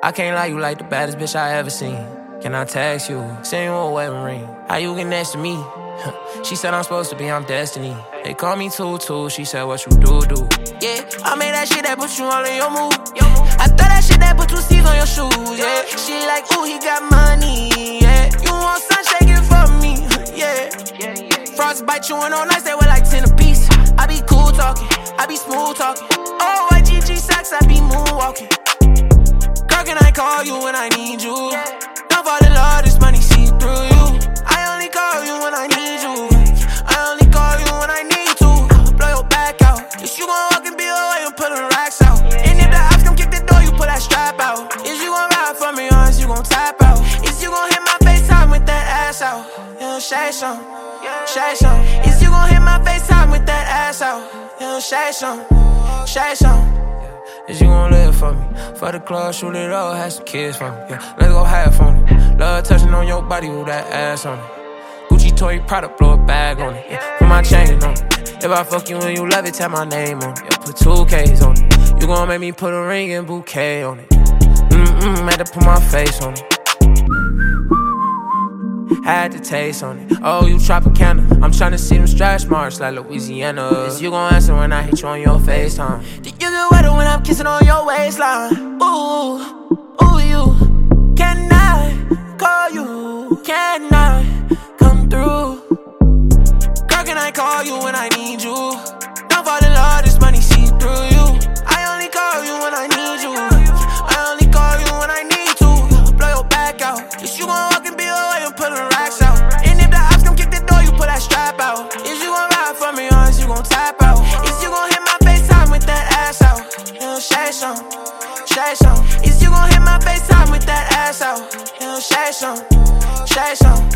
I can't lie, you like the baddest bitch I ever seen. Can I text you? Send you a wedding ring. How you get next to me? She said I'm supposed to be, I'm destiny. They call me Tutu, she said what you do. Yeah, I made that shit that put you all in your mood. I thought that shit that put 2 C's on your shoes. Yeah, she like, ooh, he got money. Yeah, you want some, shake it for me. Yeah, frostbite you in all nights, they were like 10 apiece. I be cool talking, I be smooth talking. Oh, YGG socks, I be moonwalking. Girl, can I call you when I need you? Don't fall in love, this money see through you. I only call you when I need you. I only call you when I need to. Blow your back out. Is you gon' walk and be away and put the racks out? And if the ops come kick the door, you pull that strap out. Is you gon' ride for me or is you gon' tap out? Is you gon' hit my FaceTime with that ass out? You know, shake some, shake some. Is you gon' hit my FaceTime with that ass out? You know, shake some, shake some. Is you gon' live for me? For the club, shoot it up, have some kids for me. Yeah, let's go half on it. Love touching on your body with that ass on it. Gucci toy product, blow a bag on it. Yeah, put my chain on it. If I fuck you and you love it, tap my name on it. Yeah, put 2 K's on it. You gon' make me put a ring and bouquet on it. Had to put my face on it. Had to taste on it. Oh, you Tropicana. I'm tryna see them stretch marks like Louisiana. Is you gon' answer when I hit you on your FaceTime? Do you get wetter when I'm kissing on your waistline? Ooh, ooh, you. Can I call you? Can I come through? Girl, can I call you when I need you? Don't fall in love, this money see through you. I only call you when I need you. I only call you when I need to. Blow your back out. Is you gon' walk and be away and put the racks out? And if the ops come kick the door, you pull that strap out. Is you gon' ride for me or is you gon' tap out? Is you gon' hit my FaceTime with that ass out? You know, shake some, shake some. Is you gon' hit my FaceTime with that ass out? You know, shake some, shake some.